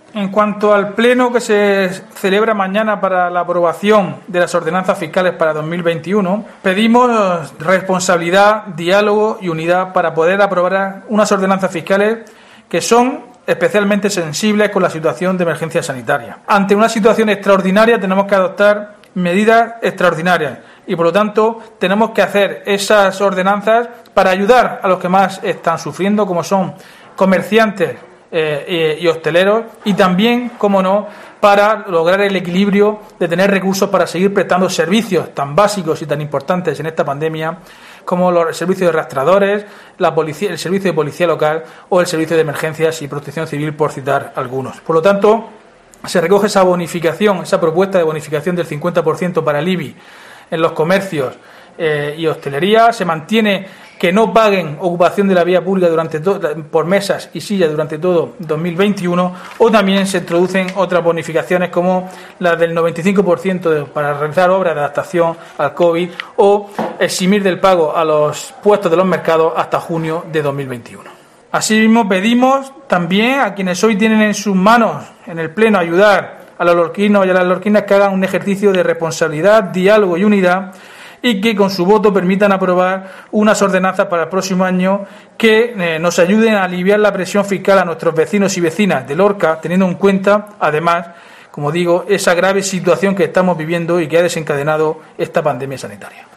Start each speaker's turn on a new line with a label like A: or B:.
A: En cuanto al pleno que se celebra mañana para la aprobación de las ordenanzas fiscales para 2021, pedimos responsabilidad, diálogo y unidad para poder aprobar unas ordenanzas fiscales que son especialmente sensibles con la situación de emergencia sanitaria. Ante una situación extraordinaria tenemos que adoptar medidas extraordinarias y, por lo tanto, tenemos que hacer esas ordenanzas para ayudar a los que más están sufriendo, como son comerciantes y hosteleros, y también, como no, para lograr el equilibrio de tener recursos para seguir prestando servicios tan básicos y tan importantes en esta pandemia como los servicios de rastreadores, el servicio de policía local o el servicio de emergencias y protección civil, por citar algunos. Por lo tanto, se recoge esa bonificación, esa propuesta de bonificación del 50% para el IBI en los comercios y hostelería. Se mantiene que no paguen ocupación de la vía pública por mesas y sillas durante todo 2021, o también se introducen otras bonificaciones como la del 95% para realizar obras de adaptación al COVID, o eximir del pago a los puestos de los mercados hasta junio de 2021. Asimismo, pedimos también a quienes hoy tienen en sus manos en el Pleno ayudar a los lorquinos y a las lorquinas que hagan un ejercicio de responsabilidad, diálogo y unidad, y que con su voto permitan aprobar unas ordenanzas para el próximo año que nos ayuden a aliviar la presión fiscal a nuestros vecinos y vecinas de Lorca, teniendo en cuenta, además, como digo, esa grave situación que estamos viviendo y que ha desencadenado esta pandemia sanitaria.